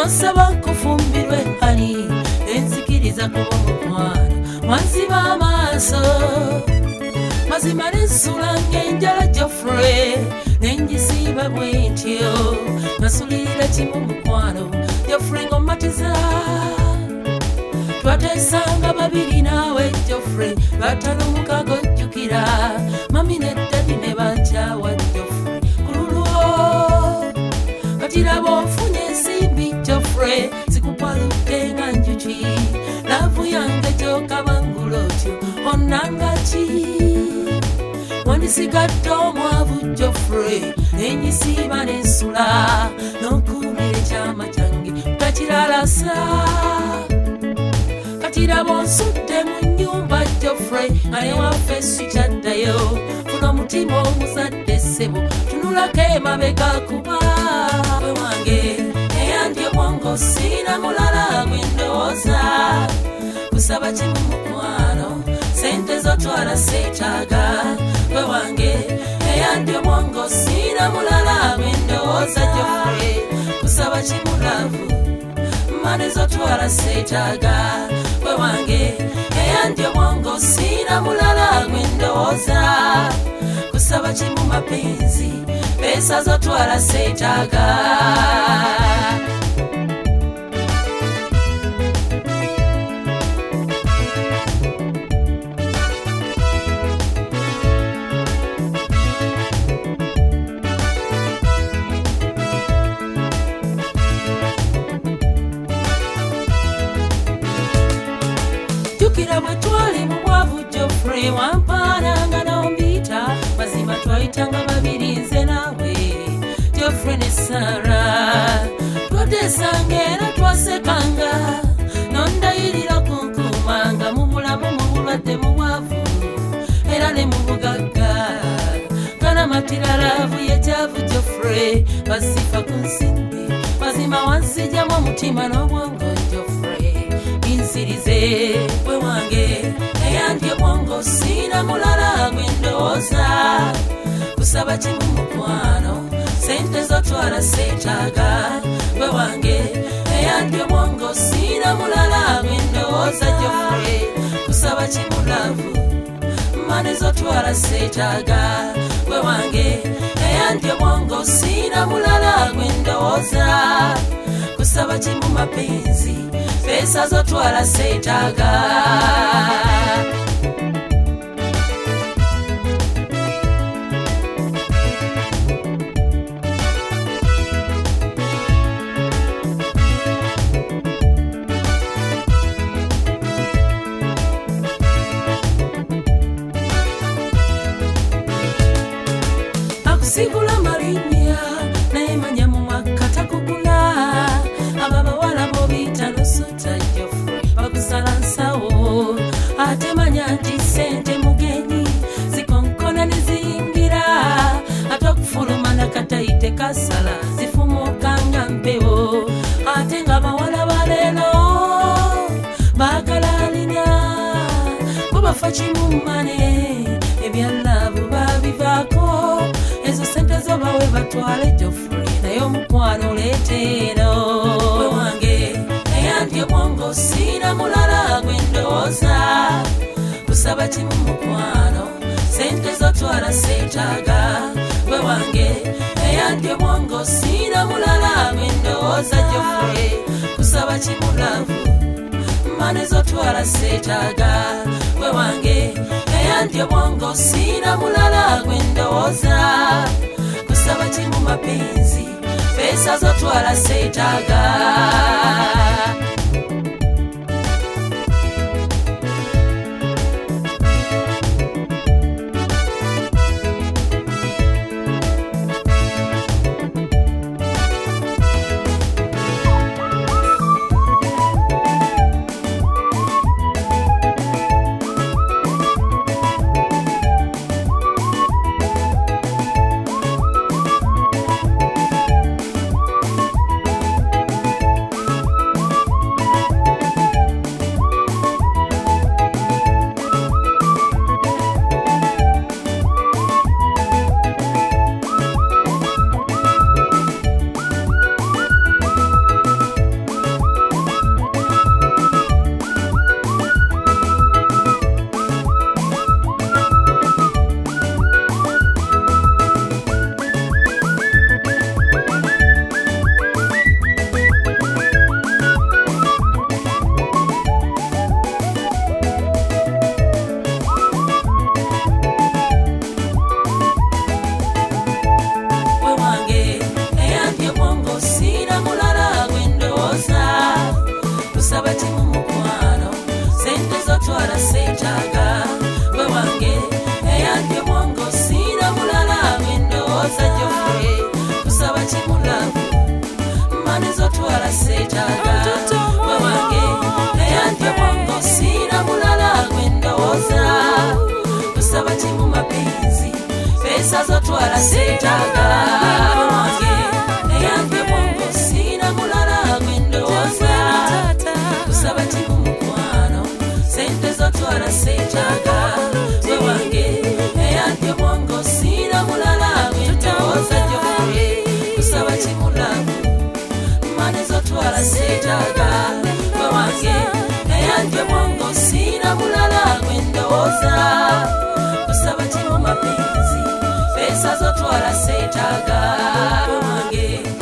nosaba kufumbirwe hani enzikiriza kuba mukwano wanziba amaaso mazima nensula ng'enjala Geoffrey nenjisiba bwentyo nasulira kimu mukwano Geoffrey ng'omatiza twatesanga babiri naawe Geoffrey batano mukago jjukira mami ne dadi ne bakyawa Geoffrey kululwo katiraba onfunye ensimbi Geoffrey zikupaludde nga njuki laavu yange gyokabangula otyo onnanga ki wandisigadde omwavu Geoffrey nenyisiba nensula n'okuumira ekyama kyange takiralasa katiraba onsudde mu nnyumba Geoffrey naye waffe sikyaddayo funa omutima omuzadde ssebo tunulako emabega kuba we wange eyandye bwongo sina mulala gwendowooza kusaba kimu mukwano sente zotwala seetaaga we wange eyandye bwongo sina mulala gwendowooza Geoffrey kusaba kimu laavu mane zotwala seetaaga we wange eyandye bwongo sina mulala gwendowooza kusaba kimu mapenzi pesa zotwala seetaaga jukira bwe twali mu bwavu Geoffrey wampananga n'ombita mazima twayitanga babiri nze naawe Geoffrey ne Sarah twatesanga era twasekanga nondayirira kunkumanga mu bulamu mu bulwadde mu bwavu era ne mu bugagga kanamatira laavu yekyavu Geoffrey basifa ku nsimbi mazima wansijjamu omutima n'obwongo Geoffrey insirize we wange eyandye bwongo sina mulala gwendowooza kusaba kimu mukwano sente zotwala seetaaga we wange eyandye bwongo sina mulala gwendowooza Geoffrey kusaba kimu laavu mane zotwala seetaaga we wange eyandye bwongo sina mulala gwendowooza kusaba kimu mapenzi pesa zotwala seetaaga akusigula malinnya naye manya mu mwaka takugula ababawala bobiyita nosuta Geoffrey bakusala nsawo ate manya nti sente mugenyi zikonkona ne ziyingira ate okufuluma nakatayite kasala zifumukanga mpewo ate nga bawala baleero baagala alina bo bafa kimumane ebyalaavu babivaako ezo sente zo bawe batwale Geoffrey naye omukwano leetero we wange eyandye bwongo sina mulala gwendowooza kusaba kimu mukwano sente zotwala seetaaga we wange eyandye bwongo sina mulala gwendowooza Geoffrey kusaba kimu laavu mane zotwala seetaaga we wange eyandye bwongo sina mulala gwendowooza kusaba kimu mapenzi pesa zotwala seetaaga seetaga gwe wange nayandye bwongo sina mulala gwendowooza kusaba ki mu mapenzi pesa zotwala seetaga gwe wange nayandye bwongo sina mulala gwendowooza kusaba ki mu mukwano sente zotwala seetaga gwe wange nayandye bwongo sina mulala gwendowooza gyoffe kusaba ki mulamu mane zotwala seetaga gwe wange nayandye bwongo sina mulala gwendowooza kusaba ki mu mapenzi pesa zotwala seetaga gwe wange